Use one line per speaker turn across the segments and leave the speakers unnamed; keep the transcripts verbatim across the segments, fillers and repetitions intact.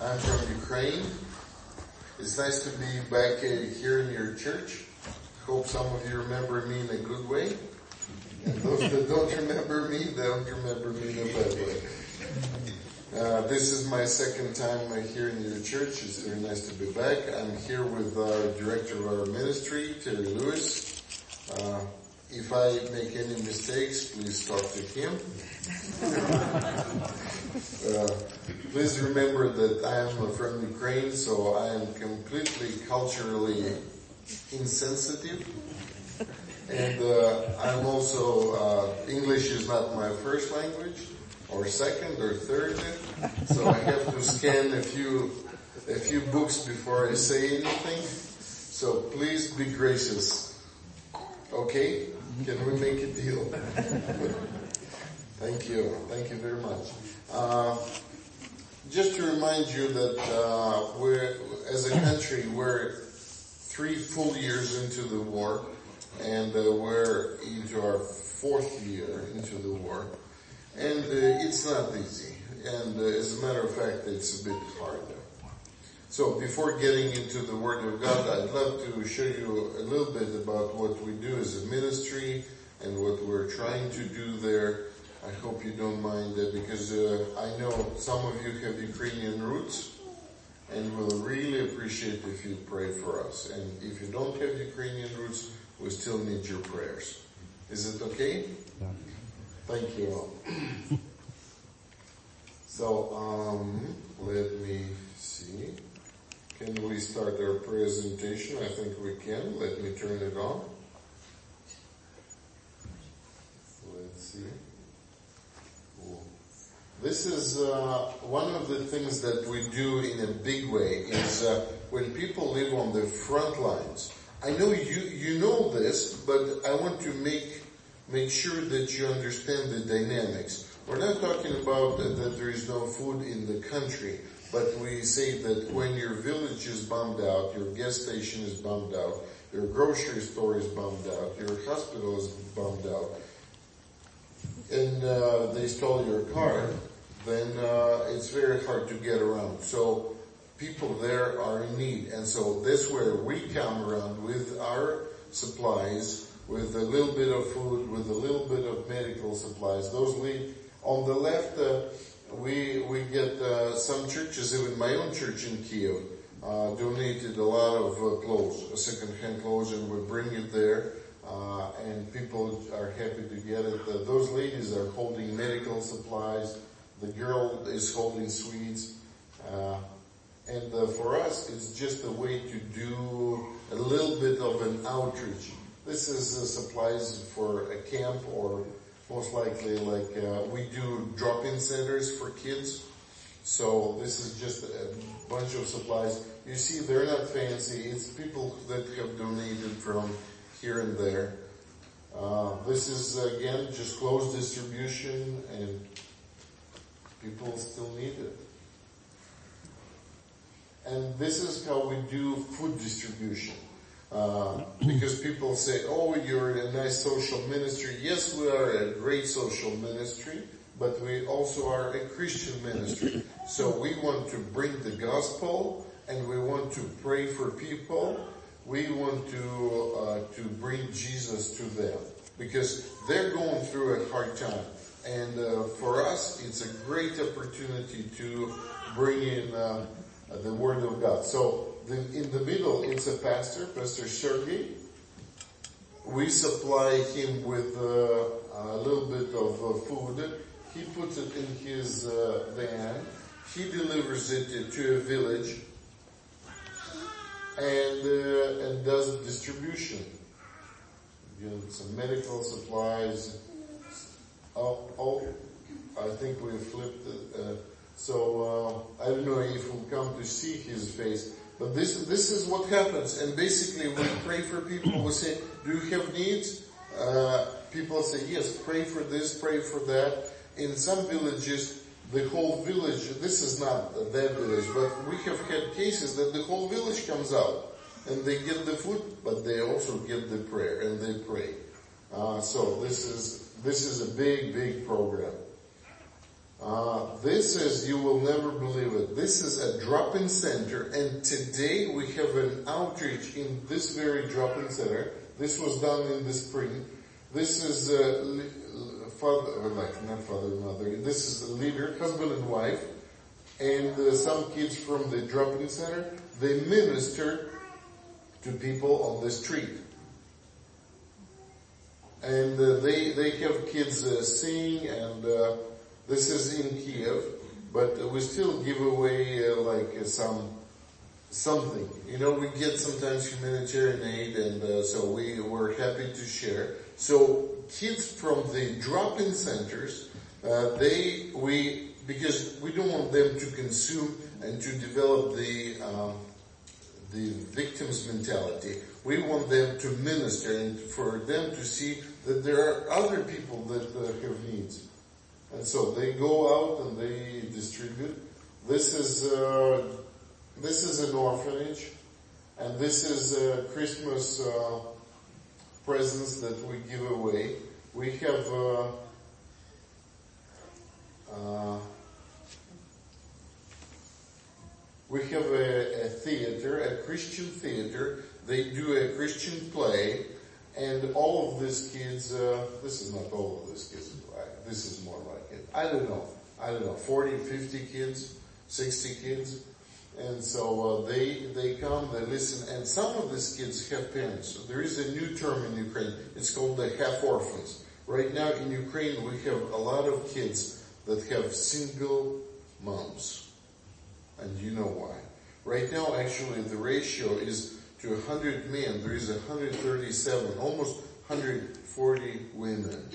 I'm from Ukraine. It's nice to be back uh, here in your church. Hope some of you remember me in a good way. And those that don't remember me, don't remember me in a bad way. Uh, this is my second time uh, here in your church. It's very nice to be back. I'm here with our director of our ministry, Terry Lewis. Uh, if I make any mistakes, please talk to him. uh, please remember that I am from Ukraine, so I am completely culturally insensitive. And uh, I'm also, uh, English is not my first language, or second, or third, so I have to scan a few, a few books before I say anything. So please be gracious. Okay? Can we make a deal? Thank you. Thank you very much. Uh, just to remind you that uh, we're, as a country, we're three full years into the war, and uh, we're into our fourth year into the war. And uh, it's not easy. And uh, as a matter of fact, it's a bit hard. So before getting into the Word of God, I'd love to show you a little bit about what we do as a ministry and what we're trying to do there. I hope you don't mind that, because uh, I know some of you have Ukrainian roots, and we'll really appreciate if you pray for us. And if you don't have Ukrainian roots, we still need your prayers. Is it okay?
Yeah.
Thank you all. So, um, let me see. Can we start our presentation? I think we can. Let me turn it on. Let's see. Cool. This is uh, one of the things that we do in a big way is uh, when people live on the front lines. I know you you know this, but I want to make make sure that you understand the dynamics. We're not talking about that, that there is no food in the country, but we say that when your village is bombed out, your gas station is bombed out, your grocery store is bombed out, your hospital is bombed out, and uh, they stole your car, then uh, it's very hard to get around. So people there are in need, and so that's where we come around with our supplies, with a little bit of food, with a little bit of medical supplies. Those lead on the left. Uh, we we get uh, some churches, even my own church in Kiev, uh, donated a lot of uh, clothes, uh, second-hand clothes, and we bring it there, uh, and people are happy to get it. Uh, those ladies are holding medical supplies. The girl is holding sweets. Uh, and uh, for us, it's just a way to do a little bit of an outreach. This is uh, supplies for a camp, or most likely like uh, we do drop-in centers for kids. So this is just a bunch of supplies. You see, they're not fancy. It's people that have donated from here and there. Uh, this is, again, just closed distribution, and people still need it. And this is how we do food distribution. Uh, because people say, oh, you're a nice social ministry. Yes, we are a great social ministry, but we also are a Christian ministry. So we want to bring the gospel, and we want to pray for people. We want to uh, to bring Jesus to them, because they're going through a hard time. And uh, for us, it's a great opportunity to bring in uh, the Word of God. So The, in the middle, it's a pastor, Pastor Sergey. We supply him with uh, a little bit of uh, food. He puts it in his uh, van. He delivers it to a village and uh, and does distribution. You know, some medical supplies. Oh, oh, I think we flipped it. Uh, so uh, I don't know if we'll come to see his face. But this this is what happens, and basically we pray for people. We say, do you have needs? Uh, people say, yes, pray for this, pray for that. In some villages, the whole village, this is not that village, but we have had cases that the whole village comes out, and they get the food, but they also get the prayer, and they pray. Uh, so this is this is a big, big program. Uh, this is, you will never believe it, this is a drop-in center, and today we have an outreach in this very drop-in center. This was done in the spring. This is uh, father, like not father and mother, this is a leader, husband and wife, and uh, some kids from the drop-in center. They minister to people on the street. And uh, they they have kids uh, sing, and uh, this is in Kiev, but uh, we still give away uh, like uh, some something. You know, we get sometimes humanitarian aid, and uh, so we were happy to share. So kids from the drop-in centers, uh, they we because we don't want them to consume and to develop the um, the victim's mentality. We want them to minister and for them to see that there are other people that uh, have needs. And so they go out and they distribute. This is uh, this is an orphanage, and this is uh, Christmas uh, presents that we give away. We have uh, uh, we have a, a theater, a Christian theater. They do a Christian play, and all of these kids, uh, this is not all of these kids, this is more like it. I don't know, I don't know, forty, fifty kids, sixty kids. And so uh, they they come, they listen, and some of these kids have parents. So there is a new term in Ukraine, it's called the half-orphans. Right now in Ukraine we have a lot of kids that have single moms. And you know why. Right now actually the ratio is to one hundred men, there is one hundred thirty-seven, almost one hundred forty women.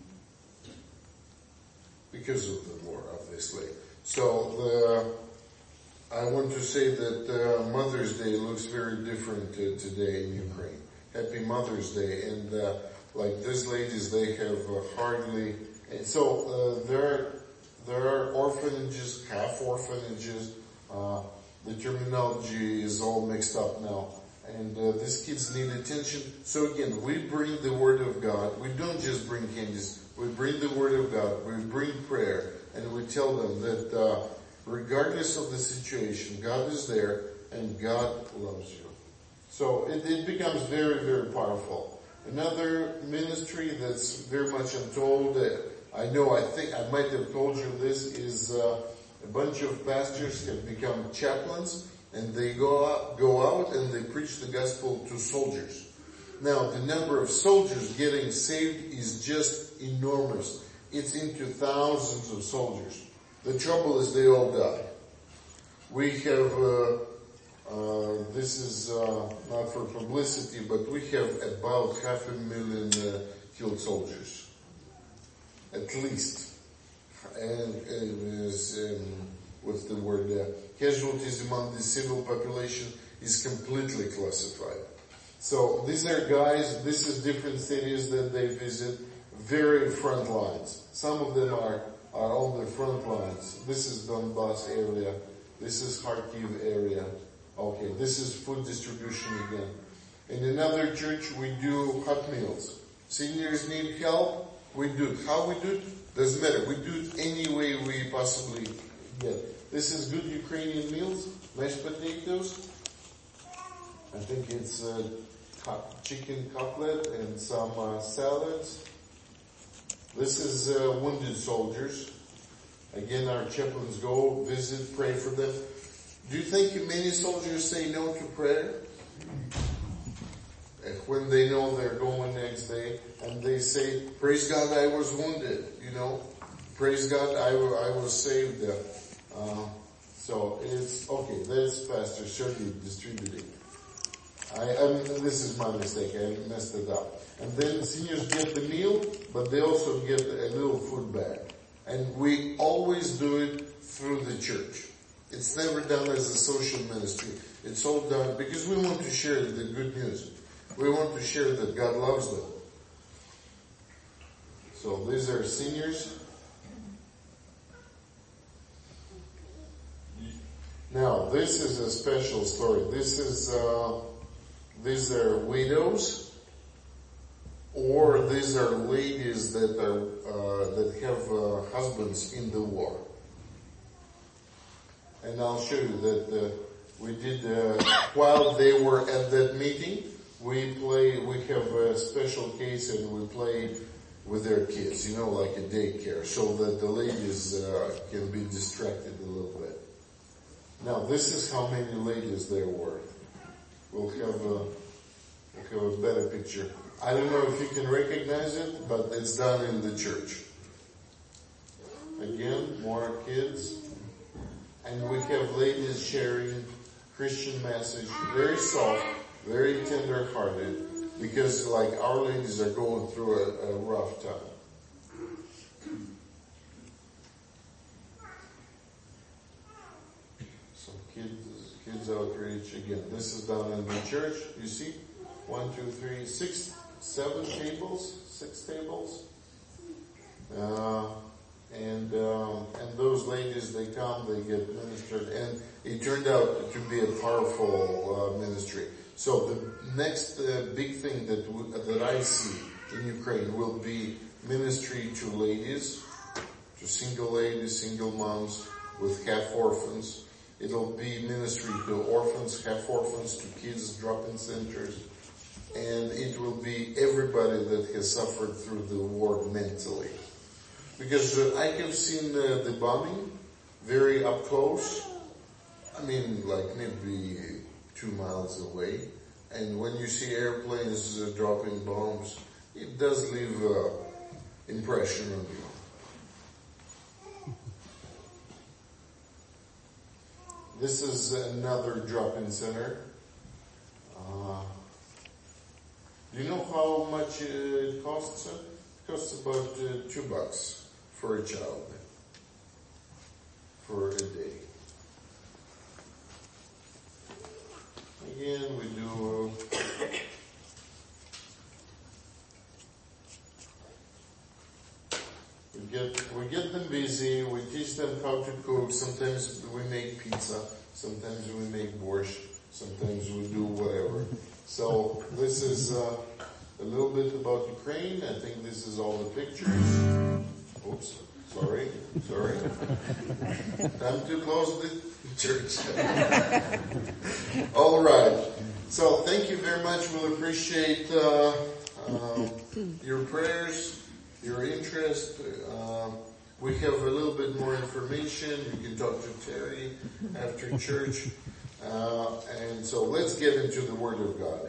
Because of the war, obviously. So the, I want to say that uh, Mother's Day looks very different uh, today in Ukraine. Happy Mother's Day. And uh, like these ladies, they have uh, hardly, and so uh, there are, there are orphanages, half orphanages, uh, the terminology is all mixed up now. And uh, these kids need attention. So again, we bring the Word of God. We don't just bring candies. We bring the Word of God. We bring prayer. And we tell them that uh, regardless of the situation, God is there and God loves you. So it, it becomes very, very powerful. Another ministry that's very much untold, uh, I know, I think, I might have told you this, is uh, a bunch of pastors have become chaplains. And they go out, go out and they preach the gospel to soldiers. Now, the number of soldiers getting saved is just enormous. It's into thousands of soldiers. The trouble is they all die. We have, uh, uh, this is uh, not for publicity, but we have about half a million uh, killed soldiers. At least. And, and um, what's the word there? Casualties among the civil population is completely classified. So these are guys, this is different cities that they visit, very front lines. Some of them are, are on the front lines. This is Donbass area. This is Kharkiv area. Okay, this is food distribution again. In another church we do hot meals. Seniors need help, we do it. How we do it? Doesn't matter. We do it any way we possibly get. This is good Ukrainian meals, mashed potatoes. I think it's uh, chicken cutlet and some uh, salads. This is uh, wounded soldiers. Again, our chaplains go, visit, pray for them. Do you think many soldiers say no to prayer? When they know they're going next day, and they say, praise God, I was wounded, you know. Praise God, I, I was saved. Uh, so it's, okay, that's Pastor Sergey distributing. I, I mean, this is my mistake, I messed it up. And then the seniors get the meal, but they also get a little food bag. And we always do it through the church. It's never done as a social ministry. It's all done because we want to share the good news. We want to share that God loves them. So these are seniors. Now, this is a special story. This is, uh, these are widows. or these are ladies that are uh, that have uh, husbands in the war. And I'll show you that uh, we did uh, while they were at that meeting. We play. We have a special case, and we play with their kids. You know, like a daycare, so that the ladies uh, can be distracted a little bit. Now, this is how many ladies there were. We'll have a, we'll have a better picture. I don't know if you can recognize it, but it's done in the church. Again, more kids. And we have ladies sharing Christian message, very soft, very tender-hearted, because like our ladies are going through a, a rough time. Some kids, kids outreach again. This is done in the church. You see, one, two, three, six, seven tables, six tables. Uh, And um, and those ladies, they come, they get ministered, and it turned out to be a powerful uh, ministry. So the next uh, big thing that w- that I see in Ukraine will be ministry to ladies, to single ladies, single moms with half orphans. It'll be ministry to orphans, half orphans, to kids, drop-in centers, and it will be everybody that has suffered through the war mentally. Because uh, I have seen uh, the bombing very up close. I mean, like maybe two miles away. And when you see airplanes uh, dropping bombs, it does leave an uh, impression on you. This is another drop-in center. Uh, do you know how much it costs? It costs about uh, two bucks. For a child, for a day. Again, we do, we get, we get them busy, we teach them how to cook, sometimes we make pizza, sometimes we make borscht, sometimes we do whatever. So this is uh, a little bit about Ukraine. I think this is all the pictures. Oops, sorry, sorry. Time to close the church. All right. So thank you very much. We'll appreciate uh, uh, your prayers, your interest. Uh, we have a little bit more information. You can talk to Terry after church. Uh, and so let's get into the Word of God.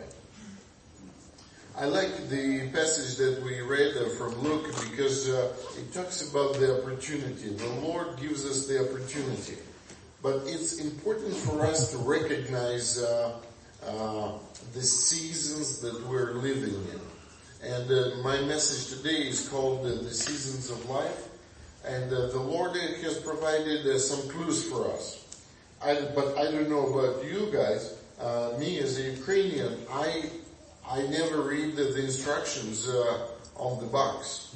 I like the passage that we read uh, from Luke because uh, it talks about the opportunity. The Lord gives us the opportunity. But it's important for us to recognize uh, uh, the seasons that we're living in. And uh, my message today is called uh, The Seasons of Life. And uh, the Lord has provided uh, some clues for us. I, but I don't know about you guys. Uh, me as a Ukrainian, I... I never read the, the instructions uh, on the box.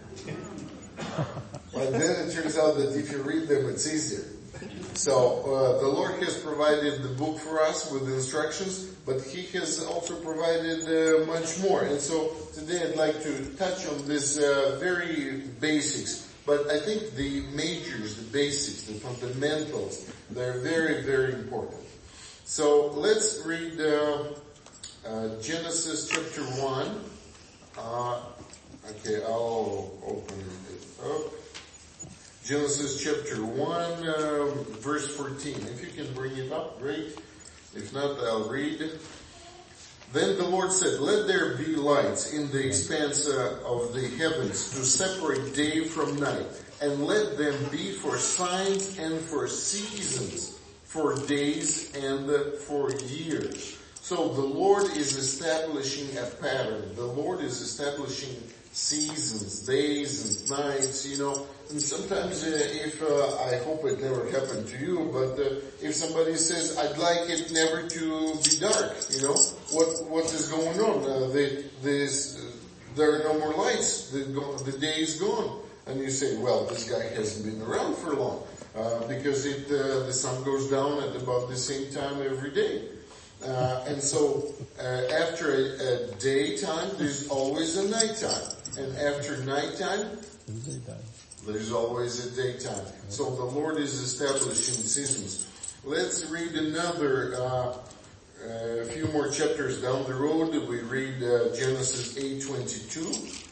But then it turns out that if you read them, it's easier. So uh, the Lord has provided the book for us with the instructions, but He has also provided uh, much more. And so today I'd like to touch on this uh, very basics. But I think the majors, the basics, the fundamentals, they're very, very important. So let's read... Uh, Uh, Genesis chapter one. Uh, okay, I'll open it up. Genesis chapter one, uh, verse fourteen. If you can bring it up, great. If not, I'll read. Then the Lord said, "Let there be lights in the expanse uh, of the heavens to separate day from night, and let them be for signs and for seasons, for days and uh, for years." So the Lord is establishing a pattern. The Lord is establishing seasons, days and nights, you know. And sometimes uh, if, uh, I hope it never happened to you, but uh, if somebody says, I'd like it never to be dark, you know, what what is going on? Uh, the, this, uh, there are no more lights. The, the day is gone. And you say, well, this guy hasn't been around for long, uh, because it uh, the sun goes down at about the same time every day. Uh, and so uh, after a, a daytime, there's always a nighttime. And after nighttime, there's always a daytime. So the Lord is establishing seasons. Let's read another, uh, a few more chapters down the road. We read uh, Genesis eight twenty-two.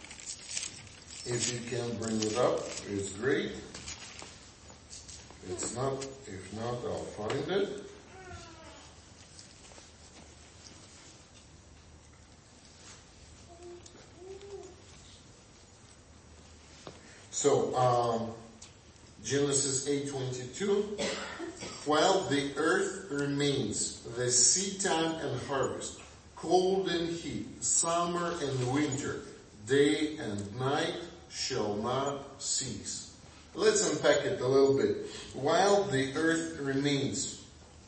If you can bring it up, it's great. It's not, if not, I'll find it. So, um, Genesis eight twenty-two, while the earth remains, the seed time and harvest, cold and heat, summer and winter, day and night shall not cease. Let's unpack it a little bit. While the earth remains.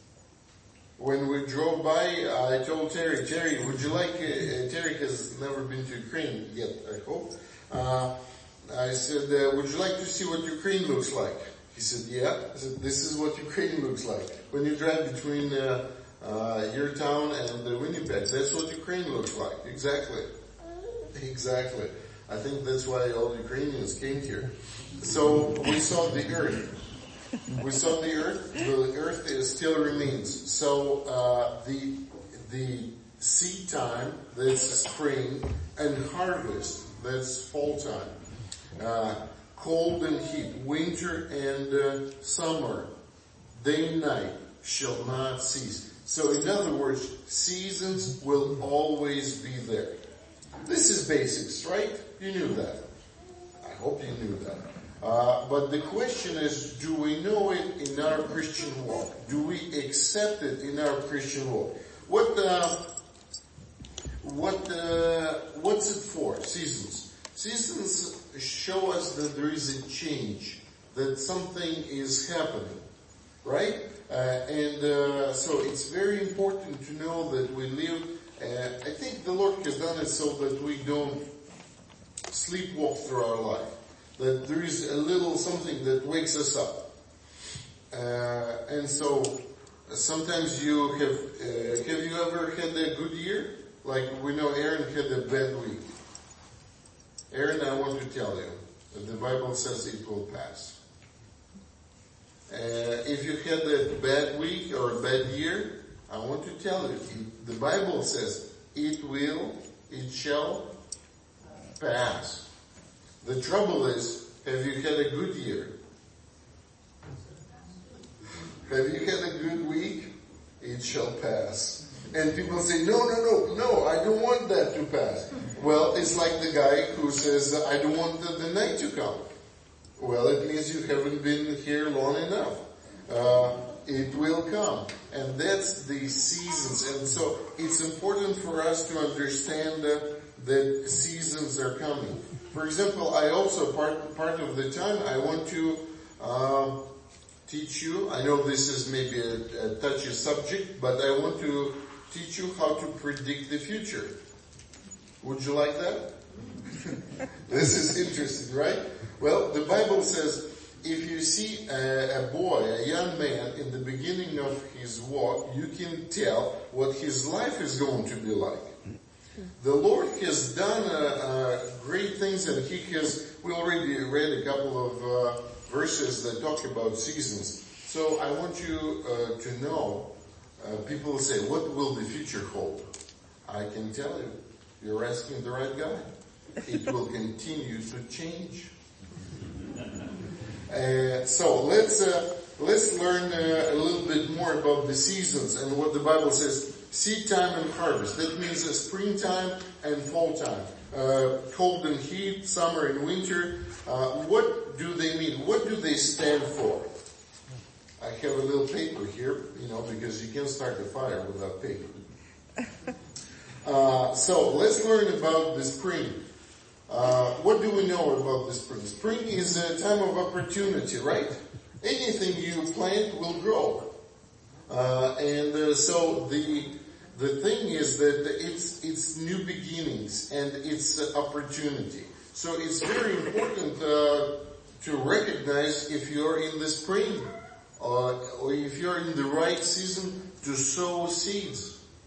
When we drove by, I told Terry, Terry, would you like, uh, Terry has never been to Ukraine yet, I hope. Uh, I said, uh, would you like to see what Ukraine looks like? He said, yeah. I said, this is what Ukraine looks like. When you drive between uh, uh, your town and uh, Winnipeg, that's what Ukraine looks like. Exactly. Exactly. I think that's why all Ukrainians came here. So we saw the earth. We saw the earth. The earth is, still remains. So uh, the the seed time, that's spring, and harvest, that's fall time. Uh, cold and heat, winter and uh, summer, day and night shall not cease. So in other words, seasons will always be there. This is basics, right? You knew that. I hope you knew that. Uh, but the question is, do we know it in our Christian walk? Do we accept it in our Christian walk? What, uh, what, uh, what's it for? Seasons. Seasons show us that there is a change, that something is happening, right? Uh, and uh, so it's very important to know that we live, uh, I think the Lord has done it so that we don't sleepwalk through our life, that there is a little something that wakes us up. Uh, and so sometimes you have, uh, have you ever had a good year? Like we know Aaron had a bad week. Aaron, I want to tell you that the Bible says it will pass. Uh, if you had a bad week or a bad year, I want to tell you, the Bible says it will, it shall pass. The trouble is, have you had a good year? Have you had a good week? It shall pass. And people say, no, no, no, no, I don't want that to pass. Well, it's like the guy who says, I don't want the, the night to come. Well, it means you haven't been here long enough. Uh, it will come. And that's the seasons. And so it's important for us to understand uh, that seasons are coming. For example, I also, part, part of the time, I want to uh, teach you, I know this is maybe a, a touchy subject, but I want to teach you how to predict the future. Would you like that? This is interesting, right? Well, the Bible says, if you see a, a boy, a young man, in the beginning of his walk, you can tell what his life is going to be like. The Lord has done uh, uh, great things, and He has, we already read a couple of uh, verses that talk about seasons. So I want you uh, to know, uh, people say, what will the future hold? I can tell you, you're asking the right guy. It will continue to change. Uh, so let's uh, let's learn uh, a little bit more about the seasons and what the Bible says. Seed time and harvest. That means a springtime and fall time. Uh, cold and heat, summer and winter. Uh, what do they mean? What do they stand for? I have a little paper here, you know, because you can't start a fire without paper. Uh, so let's learn about the spring. Uh, what do we know about the spring? Spring is a time of opportunity, right? Anything you plant will grow. Uh, and uh, so the the thing is that it's it's new beginnings and it's uh, opportunity. So it's very important uh, to recognize if you're in the spring uh, or if you're in the right season to sow seeds.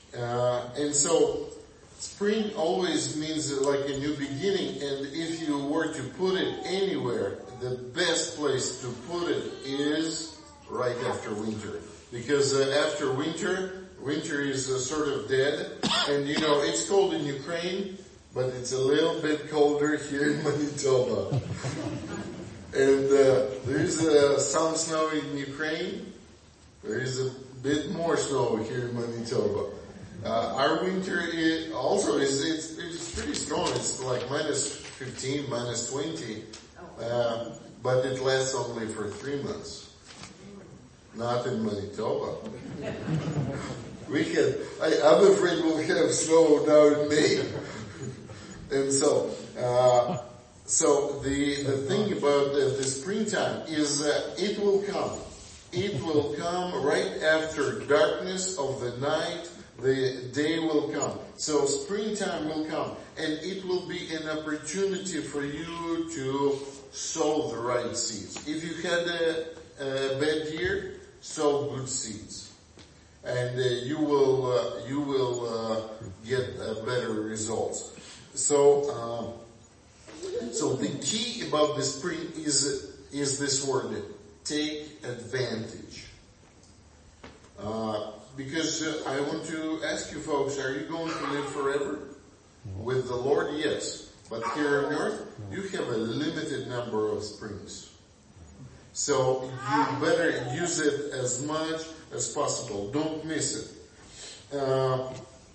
Uh, and so, spring always means like a new beginning, and if you were to put it anywhere, the best place to put it is right after winter. Because uh, after winter, winter is uh, sort of dead, and you know, it's cold in Ukraine, but it's a little bit colder here in Manitoba. And uh, there's uh, some snow in Ukraine, there is a bit more snow here in Manitoba. Uh, our winter is also is it's, it's pretty strong. It's like minus fifteen, minus twenty, uh, but it lasts only for three months. Not in Manitoba. We can. I, I'm afraid we'll have snow now in May. And so, uh, so the the thing about the, the springtime is uh, it will come. It will come right after darkness of the night. The day will come. So springtime will come, and it will be an opportunity for you to sow the right seeds. If you had a, a bad year, sow good seeds, and uh, you will uh, you will uh, get uh, better results. So, um, so the key about the spring is is this word: take advantage. Uh, Because uh, I want to ask you folks, are you going to live forever? With the Lord, yes. But here on earth, you have a limited number of springs. So you better use it as much as possible. Don't miss it. Uh,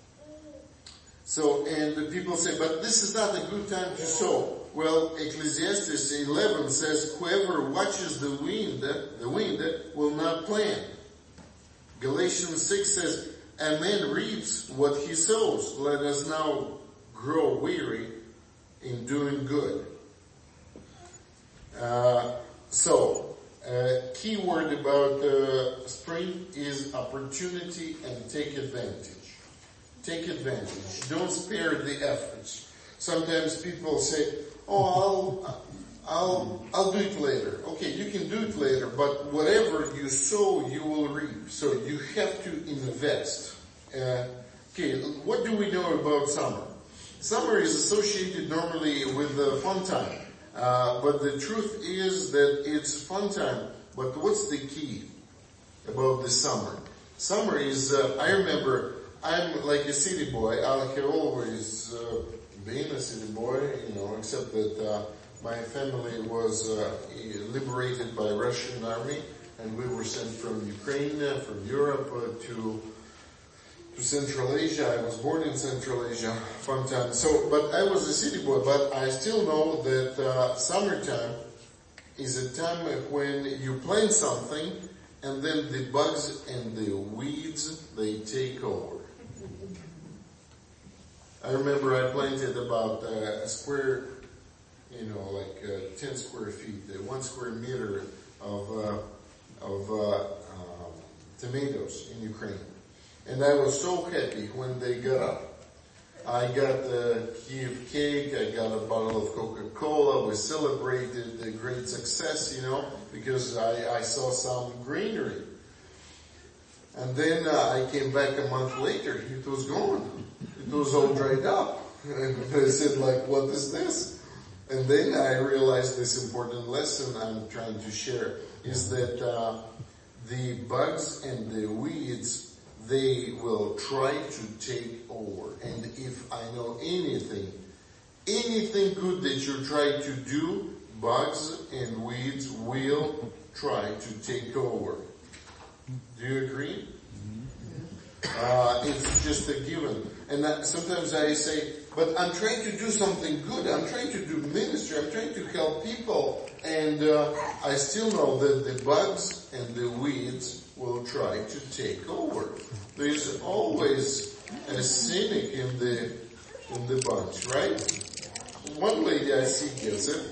so, and the people say, but this is not a good time to sow. Well, Ecclesiastes eleven says, whoever watches the wind, the wind will not plant. Galatians six says, a man reaps what he sows. Let us now grow weary in doing good. Uh, so, uh, key word about uh, spring is opportunity and take advantage. Take advantage. Don't spare the efforts. Sometimes people say, oh, I'll... I'll, I'll do it later. Okay, you can do it later, but whatever you sow, you will reap. So you have to invest. Uh, okay, what do we know about summer? Summer is associated normally with the fun time. Uh, but the truth is that it's fun time. But what's the key about the summer? Summer is, uh, I remember, I'm like a city boy. I have always uh, been a city boy, you know, except that, uh, my family was uh, liberated by Russian army, and we were sent from Ukraine, uh, from Europe uh, to to Central Asia. I was born in Central Asia, fun time. So, but I was a city boy. But I still know that uh, summertime is a time when you plant something, and then the bugs and the weeds they take over. I remember I planted about uh, a square. You know, like uh, ten square feet, uh, one square meter of uh, of uh, um, tomatoes in Ukraine, and I was so happy when they got up. I got the Kiev cake, I got a bottle of Coca-Cola. We celebrated the great success, you know, because I, I saw some greenery. And then uh, I came back a month later. It was gone. It was all dried up. And I said, like, what is this? And then I realized this important lesson I'm trying to share is that uh, the bugs and the weeds, they will try to take over. And if I know anything, anything good that you try to do, bugs and weeds will try to take over. Do you agree? Uh, it's just a given. And that, sometimes I say, but I'm trying to do something good. I'm trying to do ministry. I'm trying to help people. And uh, I still know that the bugs and the weeds will try to take over. There's always a cynic in the in the bunch, right? One lady I see gets it.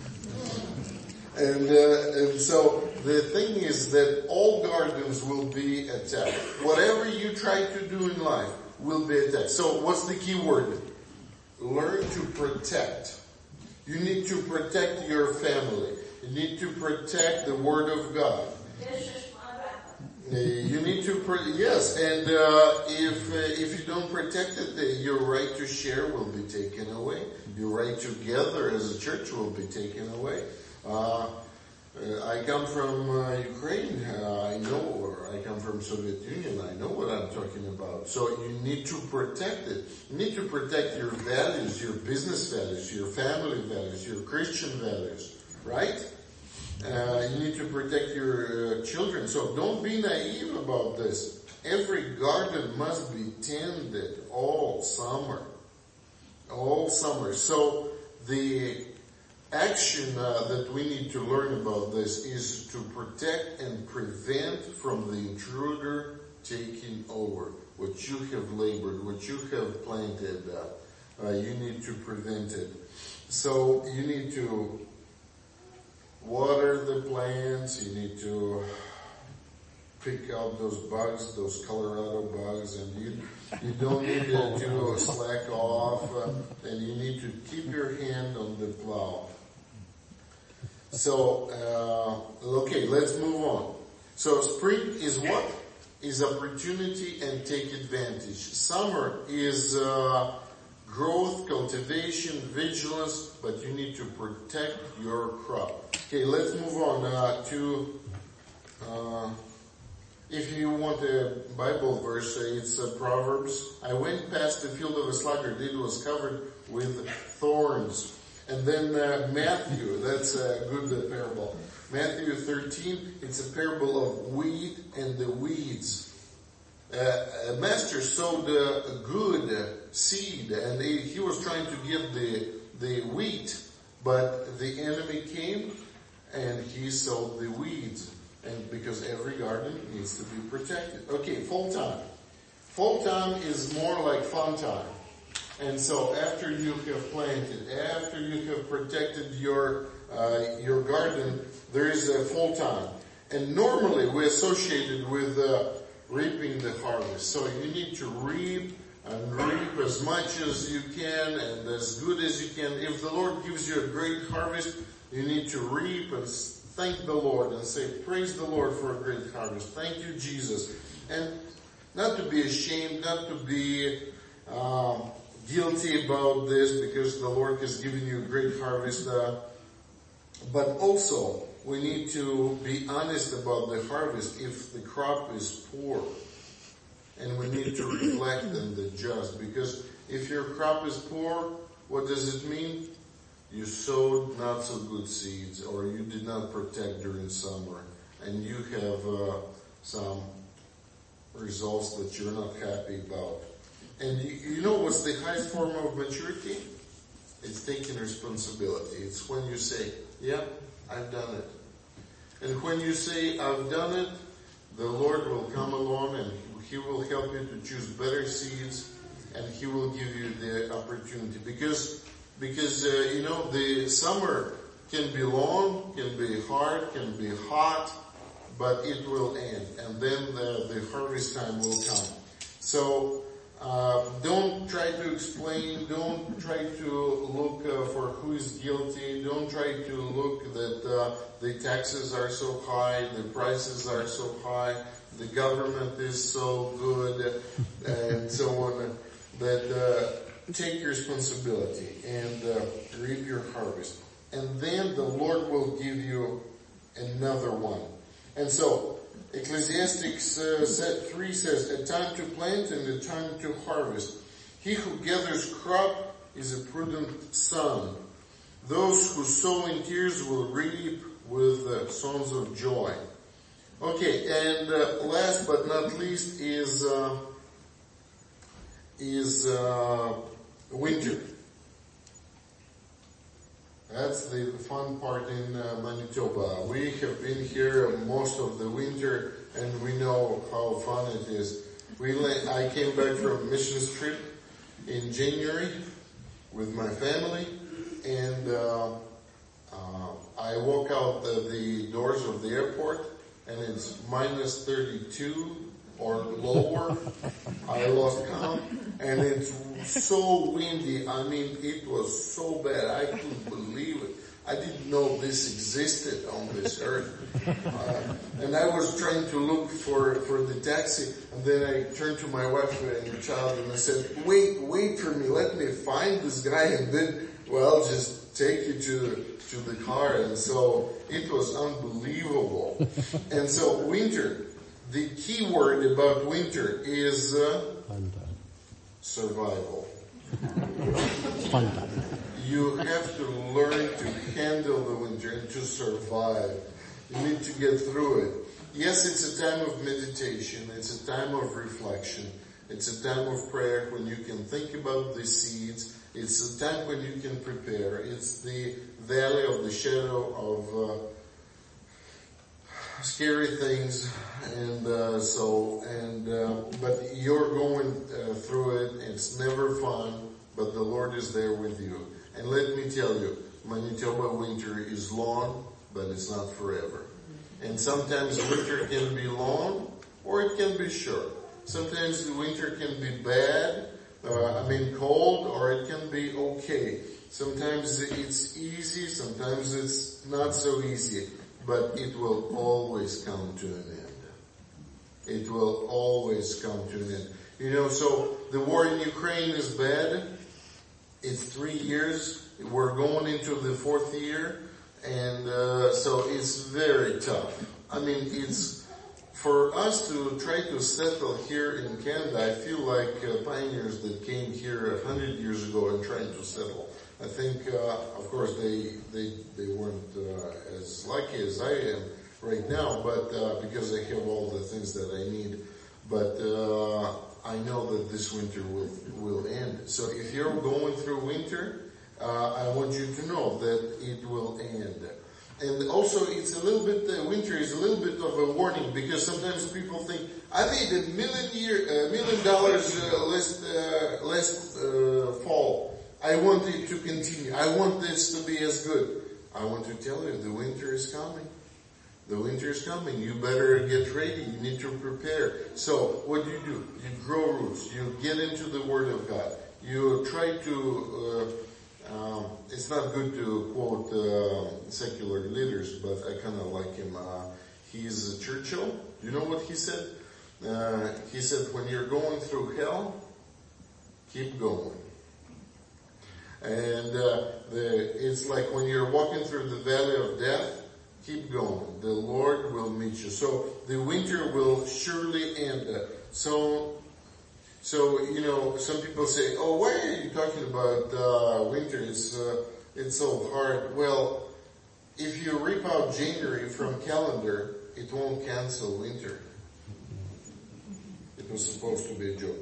And, uh, and so the thing is that all gardens will be attacked. Whatever you try to do in life will be attacked. So what's the key word? Learn to protect. You need to protect your family. You need to protect the Word of God. You need to pro- yes, and uh, if uh, if you don't protect it, uh, your right to share will be taken away. Your right to gather as a church will be taken away. Uh, I come from uh, Ukraine. Uh, I know, or I come from Soviet Union. I know what I'm talking about. So you need to protect it. You need to protect your values, your business values, your family values, your Christian values, right? Uh, you need to protect your uh, children. So don't be naive about this. Every garden must be tended all summer. All summer. So the action uh, that we need to learn about this is to protect and prevent from the intruder taking over. What you have labored, what you have planted, uh, uh, you need to prevent it. So you need to water the plants, you need to pick out those bugs, those Colorado bugs, and you you don't need to do a slack off, uh, and you need to keep your hand on the plow. So, uh, okay, let's move on. So spring is what? Is opportunity and take advantage. Summer is uh, growth, cultivation, vigilance, but you need to protect your crop. Okay, let's move on uh, to, uh, if you want a Bible verse, it's uh, Proverbs. I went past the field of a sluggard, it was covered with thorns. And then uh, Matthew, that's a good uh, parable. Matthew thirteen, it's a parable of wheat and the weeds. Uh, a master sowed a good seed, and he, he was trying to get the the wheat, but the enemy came and he sowed the weeds. And because every garden needs to be protected. Okay, full time. Full time is more like fun time. And so after you have planted, after you have protected your uh, your garden, there is a full time. And normally we associate it with uh, reaping the harvest. So you need to reap and reap as much as you can and as good as you can. If the Lord gives you a great harvest, you need to reap and thank the Lord and say, praise the Lord for a great harvest. Thank you, Jesus. And not to be ashamed, not to be um, guilty about this because the Lord has given you a great harvest. Uh, but also, we need to be honest about the harvest if the crop is poor. And we need to reflect and adjust. Because if your crop is poor, what does it mean? You sowed not so good seeds, or you did not protect during summer. And you have uh, some results that you're not happy about. And you, you know what's the highest form of maturity? It's taking responsibility. It's when you say, yeah, I've done it. And when you say, I've done it, the Lord will come along and He will help you to choose better seeds, and He will give you the opportunity. Because, because uh, you know, the summer can be long, can be hard, can be hot, but it will end. And then the, the harvest time will come. So, Uh, don't try to explain, don't try to look uh, for who is guilty, don't try to look that uh, the taxes are so high, the prices are so high, the government is so good, and so on, that uh, take your responsibility and uh, reap your harvest. And then the Lord will give you another one. And so, Ecclesiastes uh, three says, a time to plant and a time to harvest. He who gathers crop is a prudent son. Those who sow in tears will reap with uh, songs of joy. Okay, and uh, last but not least is uh, is uh, winter. That's the fun part in uh, Manitoba. We have been here most of the winter, and we know how fun it is. We I came back from a missions trip in January with my family, and uh, uh, I walk out the, the doors of the airport, and it's minus thirty-two or lower. I lost count, and it's so windy. I mean, it was so bad. I couldn't believe it. I didn't know this existed on this earth. Uh, and I was trying to look for, for the taxi, and then I turned to my wife and the child and I said, wait, wait for me, let me find this guy, and then, well, just take you to, to the car. And so it was unbelievable. And so winter, the key word about winter is uh, survival. You have to learn to handle the winter and to survive. You need to get through it. Yes, it's a time of meditation. It's a time of reflection. It's a time of prayer when you can think about the seeds. It's a time when you can prepare. It's the valley of the shadow of uh, scary things, and uh, so and uh, but you're going uh, through it. It's never fun, but the Lord is there with you. And let me tell you, Manitoba winter is long, but it's not forever. And sometimes winter can be long, or it can be short. Sometimes the winter can be bad, uh, I mean cold, or it can be okay. Sometimes it's easy, sometimes it's not so easy. But it will always come to an end. It will always come to an end. You know, so the war in Ukraine is bad. It's three years. We're going into the fourth year. And uh, so it's very tough. I mean, it's for us to try to settle here in Canada. I feel like uh, pioneers that came here a hundred years ago and trying to settle. I think, uh, of course, they they they weren't uh, as lucky as I am right now, but uh, because I have all the things that I need. But uh, I know that this winter will will end. So if you're going through winter, uh, I want you to know that it will end. And also, it's a little bit uh, winter is a little bit of a warning, because sometimes people think I made a million year a million dollars uh, last uh, last uh, fall. I want it to continue. I want this to be as good. I want to tell you, the winter is coming. The winter is coming. You better get ready. You need to prepare. So, what do you do? You grow roots. You get into the Word of God. You try to, uh, um, it's not good to quote uh, secular leaders, but I kind of like him. Uh, he's a Churchill. Do you know what he said? Uh, he said, when you're going through hell, keep going. And uh, the, it's like when you're walking through the valley of death, keep going. The Lord will meet you. So the winter will surely end. So, so you know, some people say, "Oh, why are you talking about uh, winter? It's uh, it's so hard." Well, if you rip out January from calendar, it won't cancel winter. It was supposed to be a joke.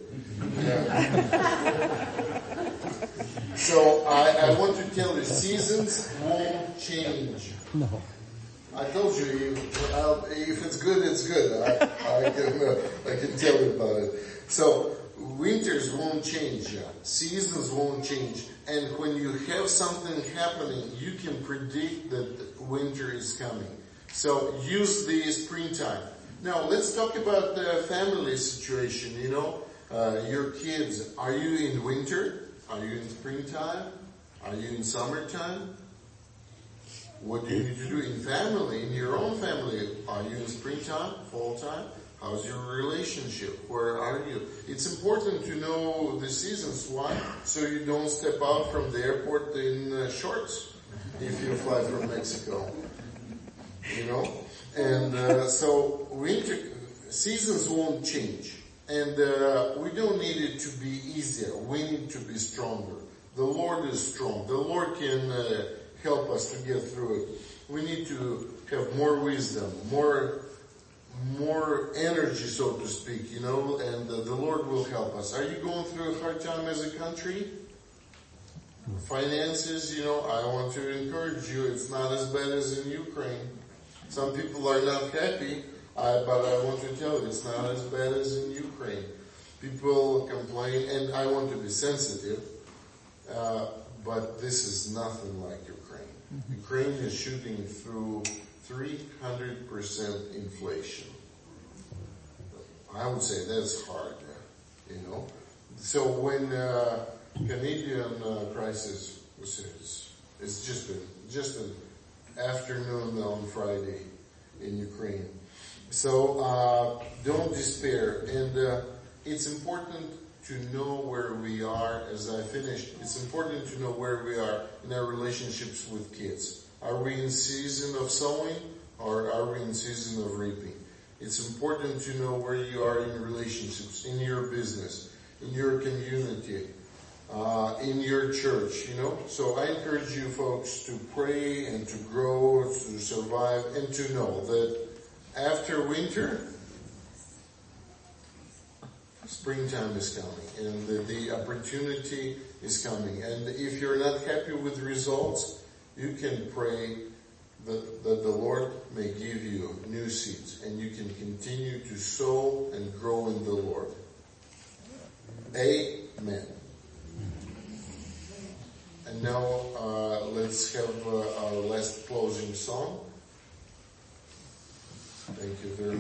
Yeah. So I, I want to tell you, seasons won't change.
No.
I told you, if, I'll, if it's good, it's good. I, I can uh, I can tell you about it. So winters won't change. Yeah. Seasons won't change. And when you have something happening, you can predict that winter is coming. So use the springtime. Now let's talk about the family situation. You know, uh, your kids. Are you in winter? Are you in springtime? Are you in summertime? What do you need to do in family, in your own family? Are you in springtime, fall time? How's your relationship? Where are you? It's important to know the seasons. Why? So you don't step out from the airport in uh, shorts if you fly from Mexico. You know? And uh, so winter seasons won't change. And uh, we don't need it to be easier. We need to be stronger. The Lord is strong. The Lord can uh, help us to get through it. We need to have more wisdom, more more energy, so to speak, you know, and uh, the Lord will help us. Are you going through a hard time as a country? Finances, you know, I want to encourage you, it's not as bad as in Ukraine. Some people are not happy, uh, but I want to tell you, it's not as bad as in Ukraine. People complain, and I want to be sensitive, uh, but this is nothing like Ukraine. Mm-hmm. Ukraine is shooting through three hundred percent inflation. I would say that's hard, you know. So when uh, Canadian uh, crisis was It's just a, just an afternoon on Friday in Ukraine. So uh, don't despair. And uh, it's important to know where we are. As I finished, it's important to know where we are in our relationships with kids. Are we in season of sowing or are we in season of reaping? It's important to know where you are in relationships, in your business, in your community, uh, in your church, you know. So I encourage you folks to pray and to grow, to survive, and to know that after winter, springtime is coming, and the, the opportunity is coming. And if you're not happy with the results, you can pray that, that the Lord may give you new seeds, and you can continue to sow and grow in the Lord. Amen. And now uh, let's have uh, our last closing song. Thank you very much.